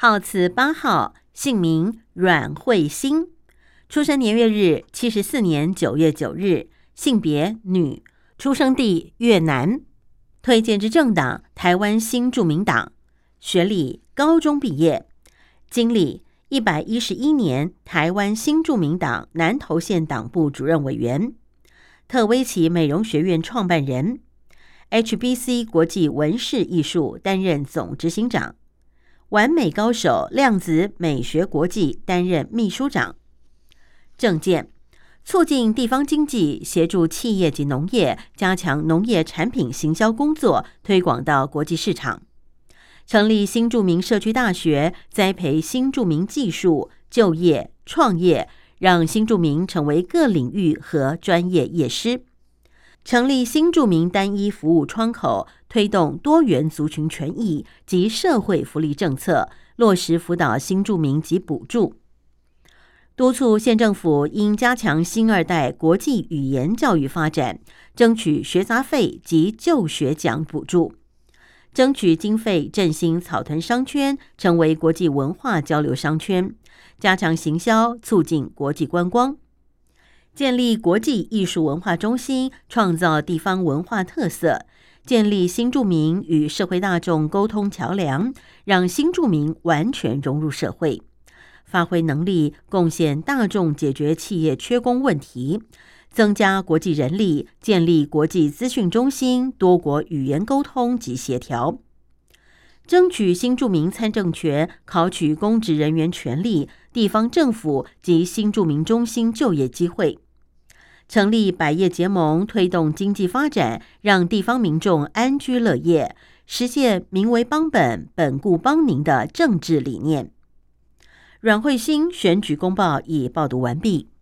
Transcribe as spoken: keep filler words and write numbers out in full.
号词八号，姓名阮慧欣，出生年月日七十四年九月九日，性别女，出生地越南，推荐之政党台湾新住民党，学历高中毕业，经历一百一十一年台湾新住民党南投县党部主任委员，特威奇美容学院创办人， H B C 国际文饰艺术担任总执行长，完美高手量子美学国际担任秘书长。政见：促进地方经济，协助企业及农业加强农业产品行销工作，推广到国际市场。成立新住民社区大学，栽培新住民技术、就业、创业，让新住民成为各领域和专业业师。成立新住民单一服务窗口，推动多元族群权益及社会福利政策，落实辅导新住民及补助。督促县政府应加强新二代国际语言教育发展，争取学杂费及就学奖补助，争取经费振兴草屯商圈，成为国际文化交流商圈，加强行销，促进国际观光。建立国际艺术文化中心，创造地方文化特色，建立新住民与社会大众沟通桥梁，让新住民完全融入社会，发挥能力，贡献大众解决企业缺工问题，增加国际人力，建立国际资讯中心，多国语言沟通及协调，争取新住民参政权，考取公职人员权利，地方政府及新住民中心就业机会，成立百业结盟，推动经济发展，让地方民众安居乐业，实现民为邦本、本固邦宁的政治理念。阮慧欣选举公报已报读完毕。